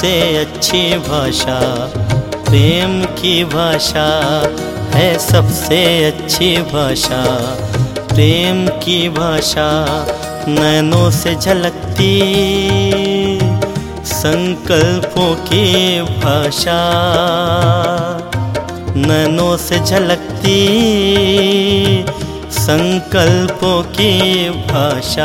सबसे अच्छी भाषा प्रेम की भाषा है, सबसे अच्छी भाषा प्रेम की भाषा। नैनों से झलकती संकल्पों की भाषा, नैनों से झलकती संकल्पों की भाषा।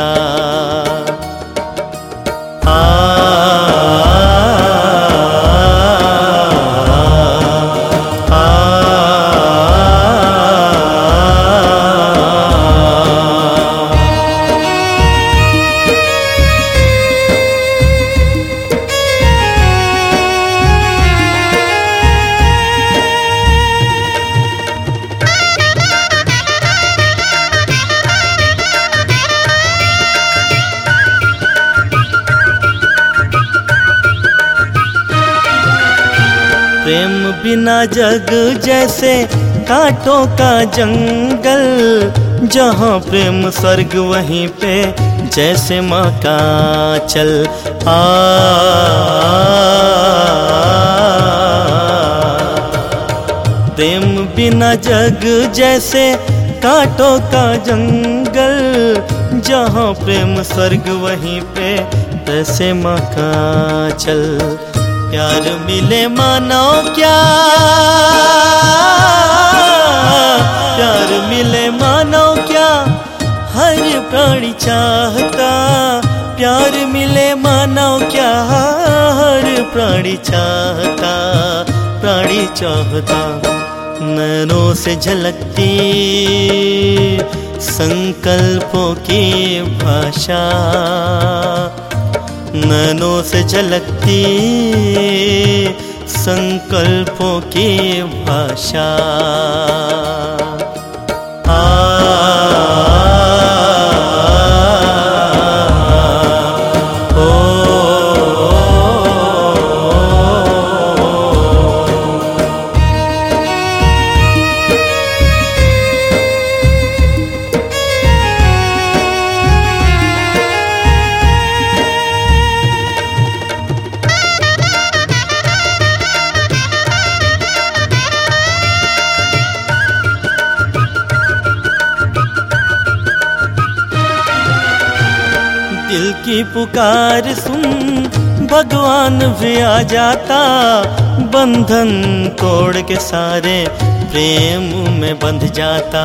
प्रेम बिना जग जैसे कांटों का जंगल, जहाँ प्रेम स्वर्ग वहीं पे जैसे माँ का चल। प्रेम बिना जग जैसे कांटों का जंगल, जहाँ प्रेम स्वर्ग वहीं पे जैसे माँ का चल। प्यार मिले मानो क्या, प्यार मिले मानो क्या हर प्राणी चाहता, प्यार मिले मानो क्या हर प्राणी चाहता, प्राणी चाहता। नैनों से झलकती संकल्पों की भाषा, नैनों से झलकती संकल्पों की भाषा। दिल की पुकार सुन भगवान भी आ जाता, बंधन तोड़ के सारे प्रेम में बंध जाता।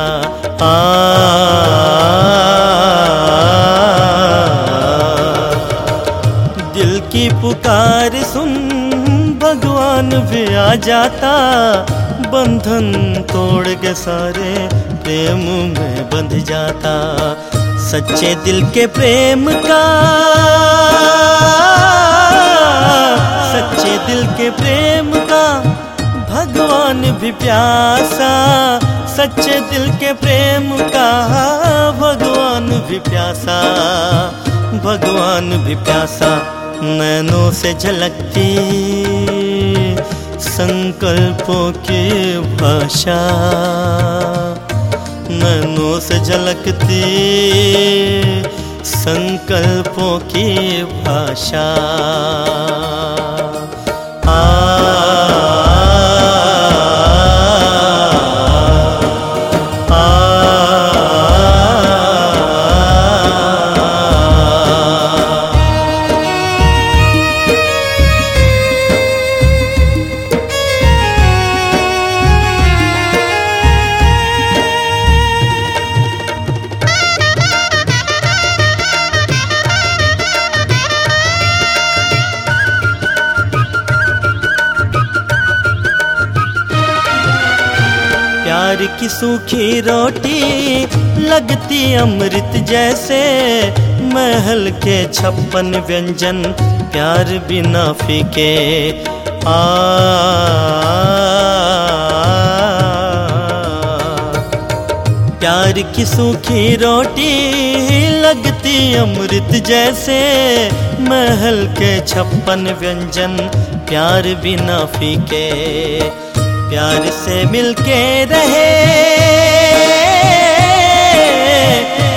दिल की पुकार सुन भगवान भी आ जाता, बंधन तोड़ के सारे प्रेम में बंध जाता। सच्चे दिल के प्रेम का, सच्चे दिल के प्रेम का भगवान भी प्यासा, सच्चे दिल के प्रेम का भगवान भी प्यासा, भगवान भी प्यासा। नैनों से झलकती संकल्पों की भाषा, नैनों से झलकती संकल्पों की भाषा। प्यार की सूखी रोटी लगती अमृत जैसे, महल के 56 व्यंजन प्यार बिना फीके। प्यार की सूखी रोटी लगती अमृत जैसे, महल के 56 व्यंजन प्यार बिना फीके। प्यार से मिलके रहे,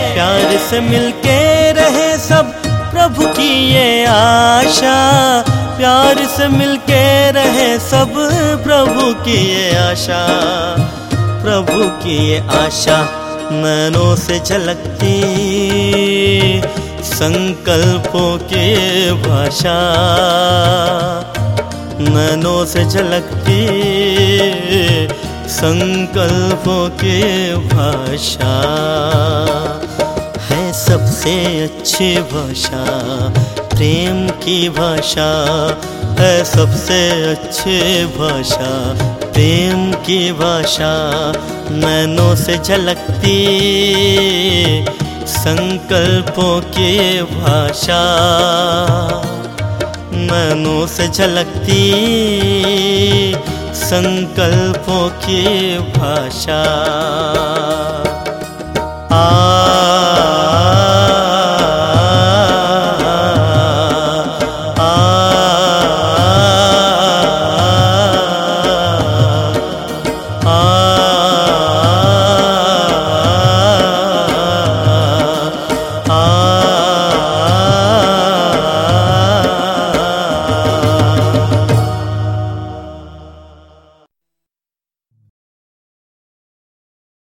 प्यार से मिलके रहे सब प्रभु की ये आशा, प्यार से मिलके रहे सब, प्रभु की ये आशा, प्रभु की ये आशा। नैनों से झलकती संकल्पों की भाषा, नैनों से झलकती संकल्पों की भाषा। है सबसे अच्छी भाषा प्रेम की भाषा, है सबसे अच्छी भाषा प्रेम की भाषा। नैनों से झलकती संकल्पों की भाषा, नैनों से झलकती संकल्पों की भाषा।